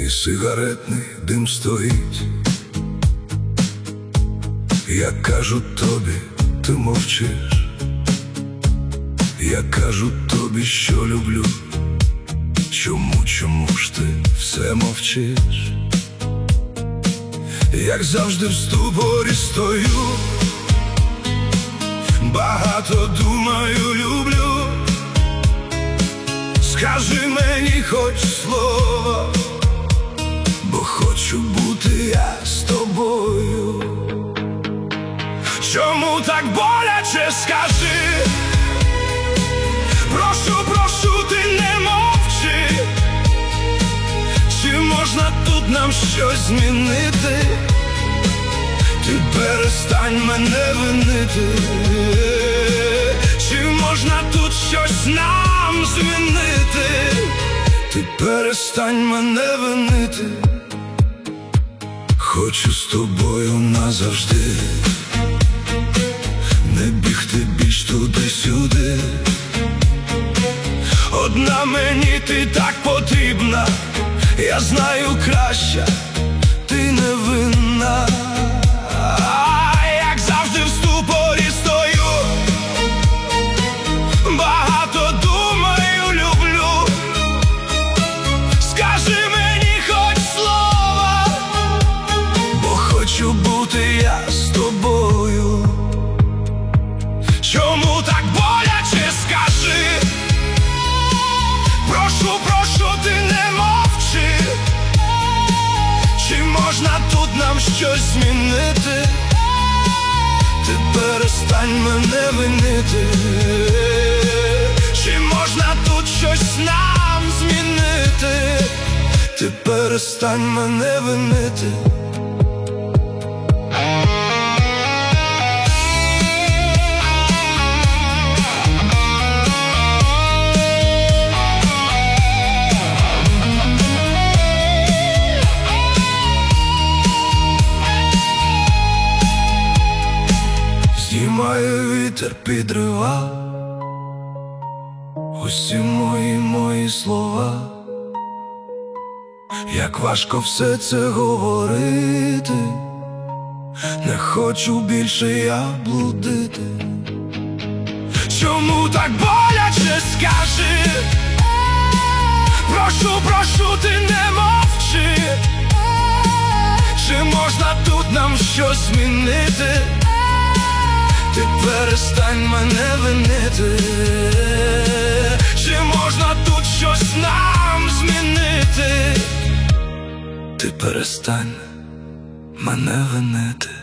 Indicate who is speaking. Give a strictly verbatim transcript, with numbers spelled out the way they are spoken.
Speaker 1: і сигаретний дим стоїть. Я кажу тобі, ти мовчиш. Я кажу тобі, що люблю. Чому, чому ж ти все мовчиш? Як завжди в ступорі стою, багато думаю, люблю. Скажи мені хоч слово, бо хочу бути я з тобою. Чому так боляче, скажи? Прошу, прошу, ти не мовчи. Чи можна тут нам щось змінити? Ти перестань мене винити. Чи можна тут щось нам змінити? Ти перестань мене винити. Хочу з тобою назавжди, не бігти більш туди-сюди. Одна мені ти так потрібна, я знаю краще, ти не винна. Як завжди в ступорі стою, багато думаю, люблю. Скажи мені хоч слово, бо хочу бути я з тобою. Чому так боляче, скажи? Прошу, прошу, ти не мовчи. Чи можна тут нам щось змінити? Ти перестань мене винити. Чи можна тут щось нам змінити? Ти перестань мене винити. Знімає вітер, підрива усі мої, мої слова. Як важко все це говорити, не хочу більше я блудити. Чому так боляче, скажи? Прошу, прошу, ти не мовчи. Чи можна тут нам щось змінити? Ти перестань мене винити. Чи можна тут щось нам змінити? Ти перестань мене винити.